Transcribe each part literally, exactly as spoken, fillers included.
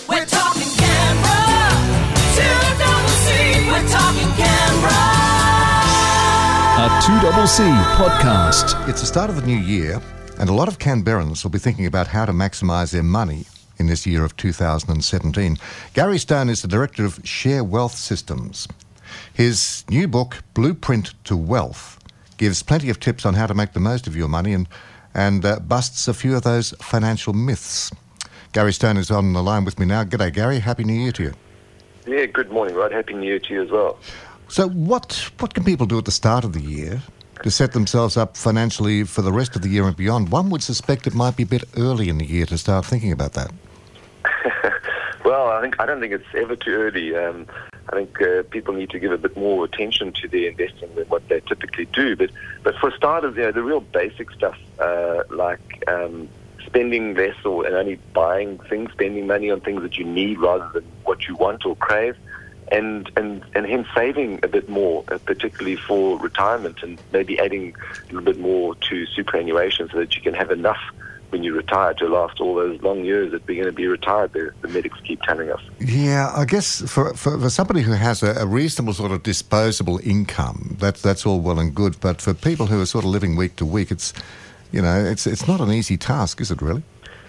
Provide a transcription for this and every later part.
We're talking Canberra. two double C. We're talking Canberra. A two double C podcast. It's the start of the new year, and a lot of Canberrans will be thinking about how to maximise their money in this year of two thousand seventeen. Gary Stone is the director of Share Wealth Systems. His new book, Blueprint to Wealth, gives plenty of tips on how to make the most of your money and, and uh, busts a few of those financial myths. Gary Stone is on the line with me now. G'day, Gary. Happy New Year to you. Yeah, good morning, Rod. Happy New Year to you as well. So what what can people do at the start of the year to set themselves up financially for the rest of the year and beyond? One would suspect it might be a bit early in the year to start thinking about that. Well, I think I don't think it's ever too early. Um, I think uh, people need to give a bit more attention to their investing than what they typically do. But but for starters, you know, the real basic stuff uh, like um, spending less or and only buying things, spending money on things that you need rather than what you want or crave, and and, and hence saving a bit more, uh, particularly for retirement, and maybe adding a little bit more to superannuation so that you can have enough when you retire to last all those long years that we're going to be retired, the, the medics keep telling us. Yeah, I guess for for, for somebody who has a, a reasonable sort of disposable income, that's that's all well and good. But for people who are sort of living week to week, it's, you know, it's it's not an easy task, is it really?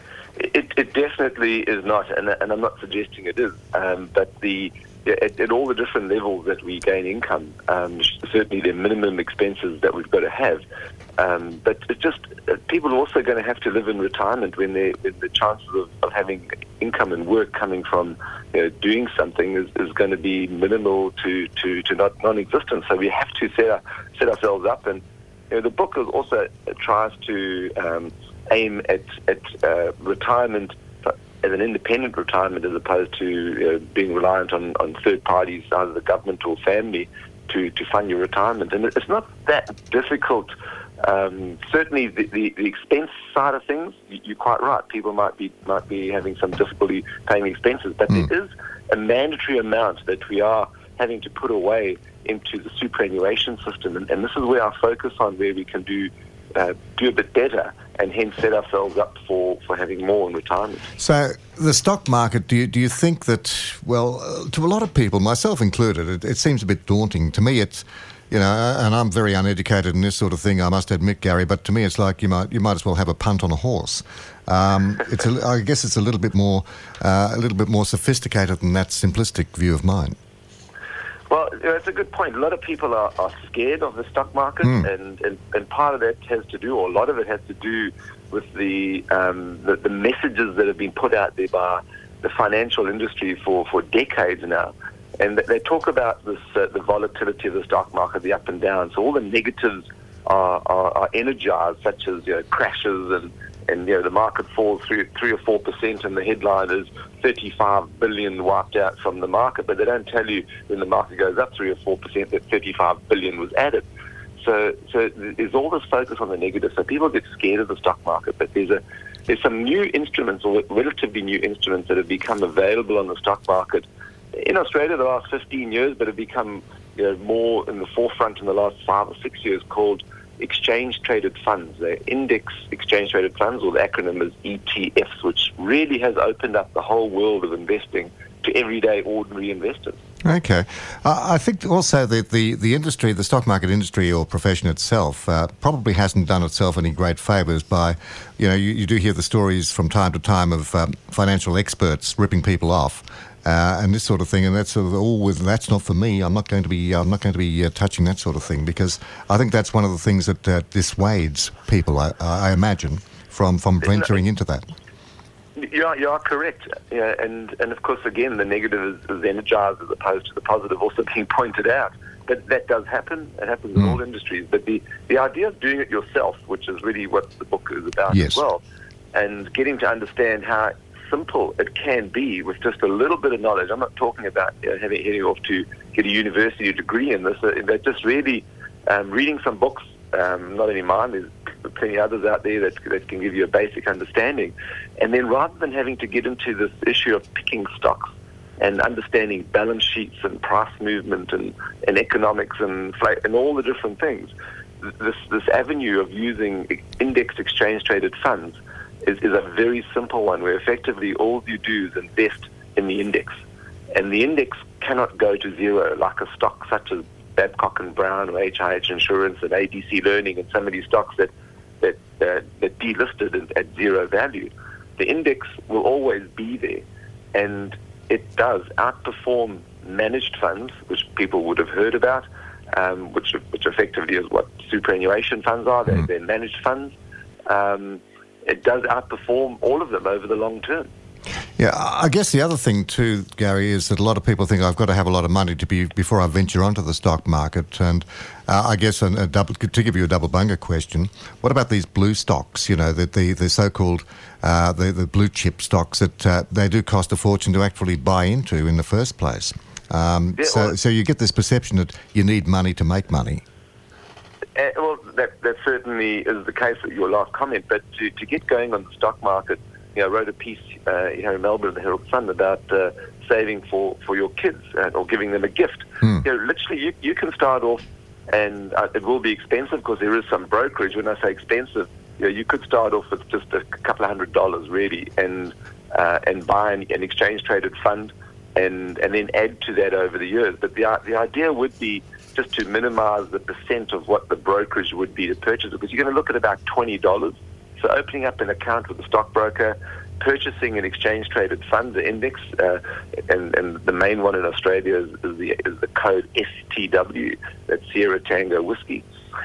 It, it definitely is not, and, and I'm not suggesting it is. Um, but the at, at all the different levels that we gain income, um, certainly the minimum expenses that we've got to have. Um, but it's just uh, people are also going to have to live in retirement when, they, when the chances of, of having income and work coming from, you know, doing something is, is going to be minimal to, to, to not non-existent. So we have to set, our, set ourselves up. And you know, the book also tries to um, aim at, at uh, retirement as an independent retirement as opposed to uh, being reliant on, on third parties, either the government or family, to, to fund your retirement. And it's not that difficult. Um, certainly, the, the, the expense side of things, you, you're quite right. People might be might be having some difficulty paying the expenses, but mm. there is a mandatory amount that we are having to put away into the superannuation system, and, and this is where our focus on where we can do uh, do a bit better, and hence set ourselves up for, for having more in retirement. So the stock market, do you, do you think that, well, uh, to a lot of people, myself included, it, it seems a bit daunting. To me, it's, you know, and I'm very uneducated in this sort of thing, I must admit, Gary, but to me it's like you might you might as well have a punt on a horse. Um, it's a, I guess it's a little bit more uh, a little bit more sophisticated than that simplistic view of mine. Well, you know, it's a good point. A lot of people are, are scared of the stock market, mm. and, and, and part of that has to do, or a lot of it has to do with the um, the, the messages that have been put out there by the financial industry for, for decades now. And they talk about this, uh, the volatility of the stock market, the up and down. So all the negatives are, are, are energized, such as, you know, crashes and, and you know, the market falls three, three or four percent, and the headline is thirty-five billion wiped out from the market. But they don't tell you when the market goes up three or four percent that thirty-five billion was added. So, so there's all this focus on the negative. So people get scared of the stock market, but there's a there's some new instruments, or relatively new instruments, that have become available on the stock market in Australia the last fifteen years, but have become, you know, more in the forefront in the last five or six years, called exchange-traded funds. They're index exchange-traded funds, or the acronym is E T Fs, which really has opened up the whole world of investing to everyday, ordinary investors. Okay. Uh, I think also that the, the industry, the stock market industry or profession itself, uh, probably hasn't done itself any great favours by, you know, you, you do hear the stories from time to time of um, financial experts ripping people off. Uh, and this sort of thing, and that's sort of, oh, well, that's not for me. I'm not going to be. I'm not going to be uh, touching that sort of thing, because I think that's one of the things that uh, dissuades people. I, I imagine from from venturing into that. You are, you are correct, yeah, and and of course, again, the negative is, is energized as opposed to the positive also being pointed out. But that does happen. It happens in mm. all industries. But the the idea of doing it yourself, which is really what the book is about, yes, as well, and getting to understand how simple it can be with just a little bit of knowledge. I'm not talking about, you know, having heading off to get a university degree in this. Uh, but just really um, reading some books, um, not only mine, there's plenty of others out there that, that can give you a basic understanding. And then rather than having to get into this issue of picking stocks and understanding balance sheets and price movement and, and economics and, and all the different things, this, this avenue of using index exchange traded funds is, is a very simple one, where effectively all you do is invest in the index. And the index cannot go to zero like a stock such as Babcock and Brown or H I H Insurance and A B C Learning and some of these stocks that that uh, that delisted at, at zero value. The index will always be there, and it does outperform managed funds, which people would have heard about, um, which which effectively is what superannuation funds are. They're, Mm. they're managed funds. Um, it does outperform all of them over the long term. Yeah, I guess the other thing too, Gary, is that a lot of people think I've got to have a lot of money to be before I venture onto the stock market. And uh, I guess a, a double, to give you a double bunger question, what about these blue stocks? You know, the the, the so-called uh, the the blue chip stocks that uh, they do cost a fortune to actually buy into in the first place. Um, Yeah, so well- so you get this perception that you need money to make money. Uh, well, that, that certainly is the case with your last comment. But to, to get going on the stock market, you know, I wrote a piece uh, here in Melbourne, the Herald Sun, about uh, saving for, for your kids uh, or giving them a gift. Hmm. You know, literally, you, you can start off, and uh, it will be expensive because there is some brokerage. When I say expensive, you know, you could start off with just a couple of hundred dollars, really, and uh, and buy an, an exchange-traded fund, and and then add to that over the years. But the the idea would be just to minimise the percent of what the brokerage would be to purchase it, because you're going to look at about twenty dollars. So opening up an account with a stockbroker, purchasing an exchange-traded fund, the index, uh, and, and the main one in Australia is, is, the, is the code S T W, that's Sierra Tango Whiskey.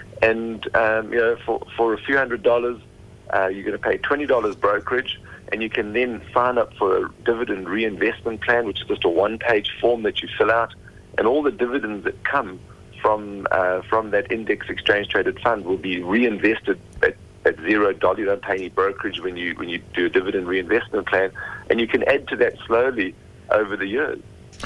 And um, you know, for, for a few hundred dollars, uh, you're going to pay twenty dollars brokerage, and you can then sign up for a dividend reinvestment plan, which is just a one-page form that you fill out, and all the dividends that come from uh, from that index exchange-traded fund will be reinvested at at zero dollar. You don't pay any brokerage when you when you do a dividend reinvestment plan, and you can add to that slowly over the years.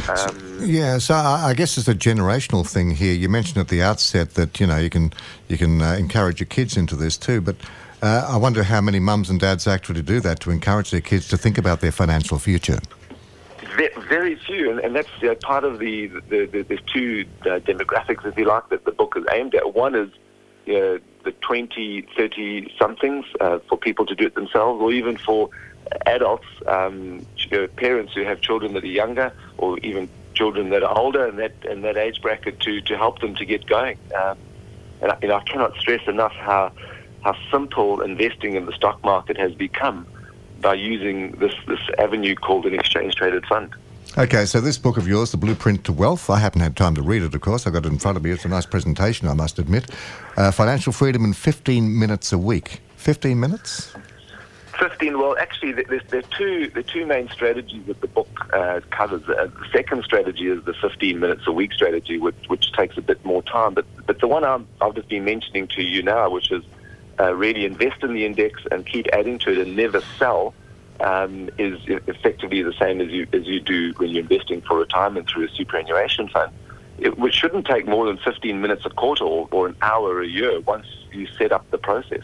Um, Yeah, so I I guess it's a generational thing here. You mentioned at the outset that you know you can you can uh, encourage your kids into this too, but uh, I wonder how many mums and dads actually do that to encourage their kids to think about their financial future. ve- very few, and, and that's uh, part of the, the, the there's two uh, demographics, if you like, that the book is aimed at. One is you know, the twenty, thirty somethings uh, for people to do it themselves, or even for adults, um, you know, parents who have children that are younger, or even children that are older in that in that age bracket, to to help them to get going. Um, and I, you know, I cannot stress enough how how simple investing in the stock market has become by using this this avenue called an exchange traded fund. Okay, so this book of yours, The Blueprint to Wealth, I haven't had time to read it, of course. I've got it in front of me. It's a nice presentation, I must admit. Uh, financial freedom in fifteen minutes a week. fifteen minutes? Fifteen. Well, actually, there's there are two the two main strategies that the book uh, covers. Uh, the second strategy is the fifteen minutes a week strategy, which which takes a bit more time. But but the one I'm, I've just been mentioning to you now, which is uh, really invest in the index and keep adding to it and never sell, um, is effectively the same as you as you do when you're investing for retirement through a superannuation fund. It which shouldn't take more than fifteen minutes a quarter or, or an hour a year once you set up the process.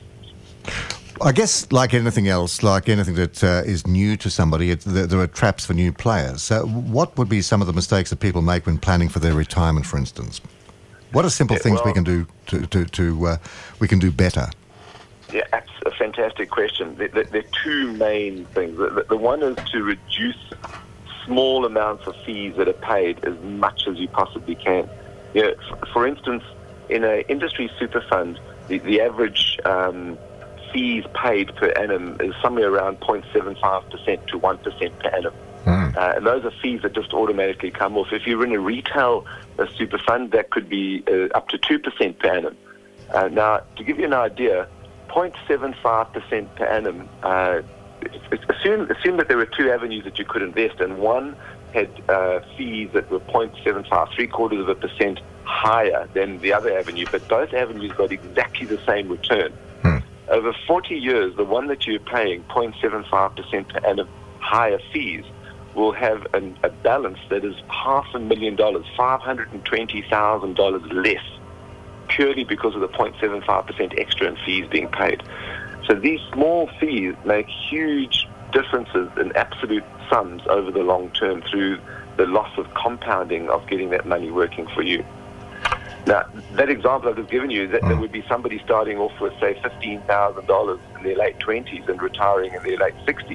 I guess, like anything else, like anything that uh, is new to somebody, it, there, there are traps for new players. So what would be some of the mistakes that people make when planning for their retirement, for instance? What are simple Yeah, things we well- can do to, to, to uh, we can do better? Yeah, that's a fantastic question. There, there, there are two main things. The, the, the one is to reduce small amounts of fees that are paid as much as you possibly can. You know, f- for instance, in an industry super fund, the, the average um, fees paid per annum is somewhere around zero point seven five percent to one percent per annum. Mm. Uh, and those are fees that just automatically come off. If you're in a retail uh, super fund, that could be uh, up to two percent per annum. Uh, now, to give you an idea, zero point seven five percent per annum, uh, assume, assume that there were two avenues that you could invest in. One had uh, fees that were zero point seven five, three quarters of a percent higher than the other avenue, but both avenues got exactly the same return. Hmm. Over forty years, the one that you're paying zero point seven five percent per annum higher fees will have an, a balance that is half a million dollars, five hundred twenty thousand dollars less, purely because of the zero point seven five percent extra in fees being paid. So these small fees make huge differences in absolute sums over the long term through the loss of compounding of getting that money working for you. Now, that example I've just given you, that, that would be somebody starting off with, say, fifteen thousand dollars in their late twenties and retiring in their late sixties.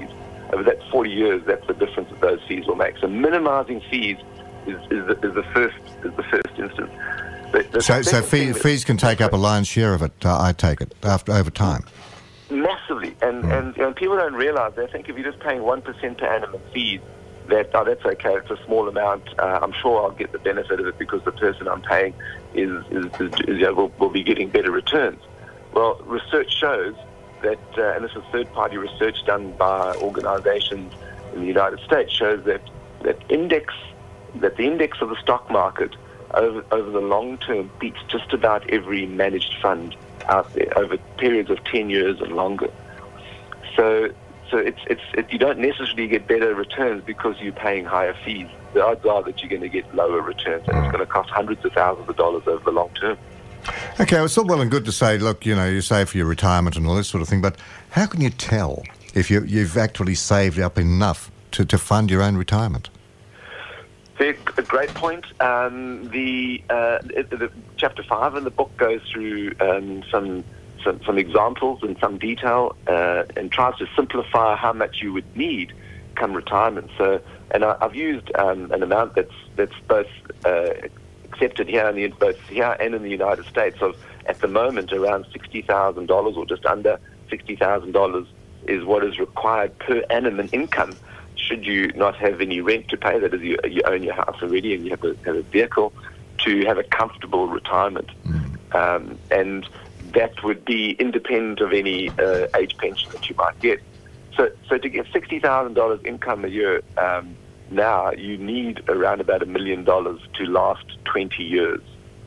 over that forty years, that's the difference that those fees will make. So minimising fees is, is, the, is the first is the first instance. The, the So, so second fee, thing that- fees can take up a lion's share of it, uh, I take it, after over time. Massively, and, Mm. and, and people don't realise, they think if you're just paying one percent per annum in fees, that, oh, that's okay, it's a small amount, uh, I'm sure I'll get the benefit of it because the person I'm paying is, is, is, is you know, will, will be getting better returns. Well, research shows that, uh, and this is third-party research done by organisations in the United States, shows that, that index, that the index of the stock market over, over the long term beats just about every managed fund out there over periods of ten years and longer. So, so it's it's it, you don't necessarily get better returns because you're paying higher fees. The odds are that you're going to get lower returns, and it's going to cost hundreds of thousands of dollars over the long term. Okay, well, it's all well and good to say, look, you know, you save for your retirement and all this sort of thing, but how can you tell if you, you've actually saved up enough to, to fund your own retirement? A great point. Um, the, uh, it, the chapter five in the book goes through um, some, some some examples in some detail uh, and tries to simplify how much you would need come retirement. So, and I, I've used um, an amount that's that's both uh, accepted here in the, both here and in the United States of at the moment around sixty thousand dollars or just under sixty thousand dollars is what is required per annum in income. Should you not have any rent to pay, that is, you, you own your house already and you have a, have a vehicle, to have a comfortable retirement. Mm. Um, and that would be independent of any uh, age pension that you might get. So so to get sixty thousand dollars income a year um, now, you need around about a million dollars to last twenty years.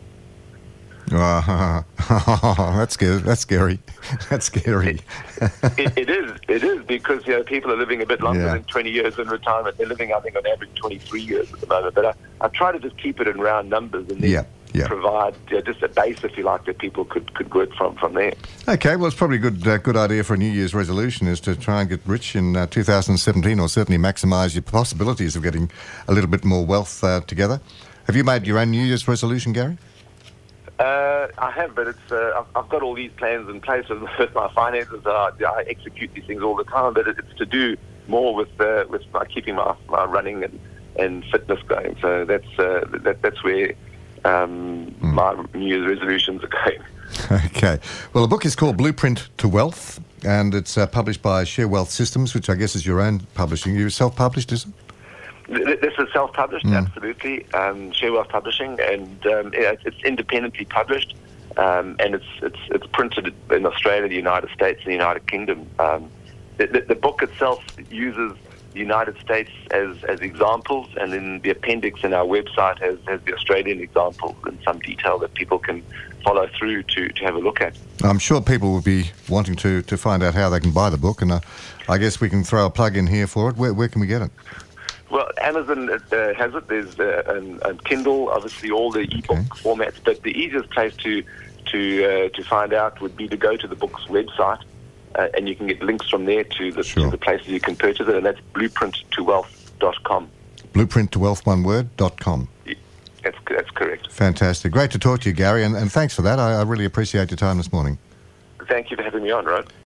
Uh, that's scary. That's scary. That's scary. it, it is. It is because you know people are living a bit longer Yeah. than twenty years in retirement. They're living, I think, on average twenty-three years at the moment. But I, I try to just keep it in round numbers and then Yeah, yeah. provide you know, just a base, if you like, that people could, could work from from there. Okay, well, it's probably a good, uh, good idea for a New Year's resolution is to try and get rich in uh, two thousand seventeen, or certainly maximise your possibilities of getting a little bit more wealth uh, together. Have you made your own New Year's resolution, Gary? Uh, I have, but it's uh, I've, I've got all these plans in place with, with my finances. Uh, I execute these things all the time, but it's to do more with uh, with my keeping my, my running and, and fitness going. So that's uh, that, that's where um, mm. my New Year's resolutions are going. Okay. Well, the book is called Blueprint to Wealth, and it's uh, published by Share Wealth Systems, which I guess is your own publishing. You're self-published, is it? This is self-published, mm. absolutely. Um, Share Wealth Publishing, and um, it, it's independently published, um, and it's it's it's printed in Australia, the United States, and the United Kingdom. Um, the, the, the book itself uses the United States as, as examples, and then the appendix in our website has, has the Australian examples in some detail that people can follow through to, to have a look at. I'm sure people will be wanting to, to find out how they can buy the book, and uh, I guess we can throw a plug in here for it. Where, where can we get it? Well, Amazon uh, has it. There's uh, and, and Kindle, obviously all the ebook okay. formats. But the easiest place to to uh, to find out would be to go to the book's website, uh, and you can get links from there to the, sure. to the places you can purchase it, and that's blueprint to wealth dot com. blueprint to wealth, one word, dot com. Yeah, that's that's correct. Fantastic. Great to talk to you, Gary, and, and thanks for that. I, I really appreciate your time this morning. Thank you for having me on, Rod.